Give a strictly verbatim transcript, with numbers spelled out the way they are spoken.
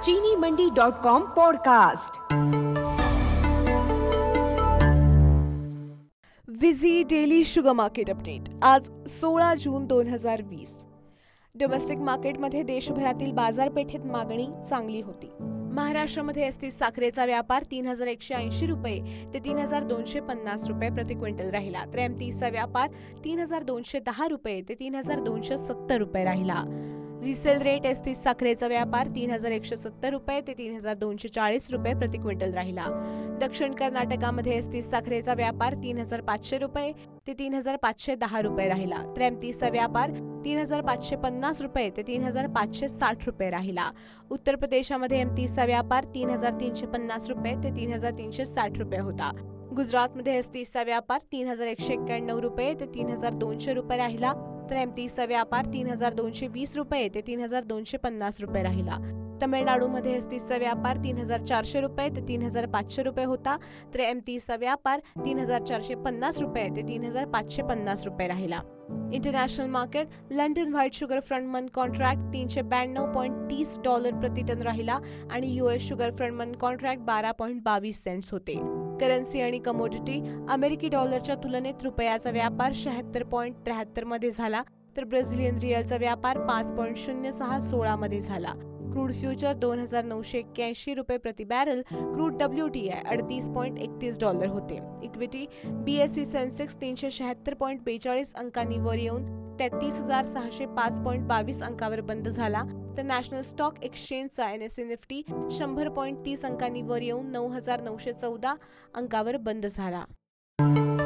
चीनी Mandi dot com podcast. विझी daily sugar market update आज सोळा जून दोन हजार वीस। डोमेस्टिक मार्केटमध्ये देशभरातील बाजारपेठेत मागणी चांगली होती। महाराष्ट्रामध्ये एसटी साखरेचा व्यापार तीन हजार एकशे ऐंशी रुपये ते तीन हजार दोनशे पन्नास रुपये प्रति क्विंटल राहिला, तर एमतीचा व्यापार तीन हजार दोनशे दहा रुपये ते तीन हजार दोनशे सत्तर रुपये राहिला। रिसेल रेट एसटी साखरेचा व्यापार तीन हजार एकशे सत्तर रुपये ते तीन हजार दोनशे चाळीस रुपये प्रति क्विंटल राहिला। दक्षिण कर्नाटकामध्ये एसटी साखरेचा व्यापार तीन हजार पाचशे रुपये ते तीन हजार पाचशे दहा रुपये राहिला, तर एमतीचा व्यापार तीन हजार पाचशे पन्नास रुपये ते तीन हजार पाचशे साठ रुपये राहिला। उत्तर प्रदेशामध्ये एमतीचा व्यापार तीन हजार तीनशे पन्नास रुपये ते तीन हजार तीनशे साठ रुपये होता। गुजरातमध्ये एसटीचा व्यापार तीन हजार एकशे एक्क्याण्णव रुपये ते तीन हजार दोनशे रुपये राहिला, तर एमतीचा व्यापार तीन हजार दोनशे वीस रुपये ते तीन हजार दोनशे पन्नास रुपये राहिला। तमिळनाडूमध्ये एसटीचा व्यापार तीन हजार चारशे रुपये ते तीन हजार पाचशे रुपये होता, तर एमतीचा व्यापार तीन हजार चारशे पन्नास रुपये ते तीन हजार पाचशे पन्नास रुपये राहिला। International market London white sugar front month contract तीनशे ब्याण्णव पॉईंट तीस डॉलर प्रति टन राहिला आणि US sugar front month contract बारा पॉईंट बावीस सेंट्स होते। करन्सी आणि कमोडिटी अमेरिकी डॉलरच्या तुलनेत रुपयाचा व्यापार शहात्तर पॉईंट त्र्याहत्तर मध्ये झाला, तर ब्राझिलियन रिअलचा व्यापार पाच पॉईंट शून्य सहा सोळा मध्ये झाला। क्रूड फ्युचर दोन हजार नऊशे एक्क्याऐंशी रुपये प्रति बॅरल, क्रूड डब्ल्यूटीआय अडतीस पॉईंट एकतीस डॉलर होते। इक्विटी बीएससी सेन्सेक्स तीनशे शहात्तर पॉईंट बेचाळीस अंकांनी वर येऊन तेहतीस हजार सहाशे पाच पॉईंट बावीस अंकावर बंद झाला, तर नॅशनल स्टॉक एक्सचेंजचा एनएससी निफ्टी शंभर पॉईंट तीस अंकांनी वर येऊन नऊ हजार नऊशे चौदा अंकावर बंद झाला।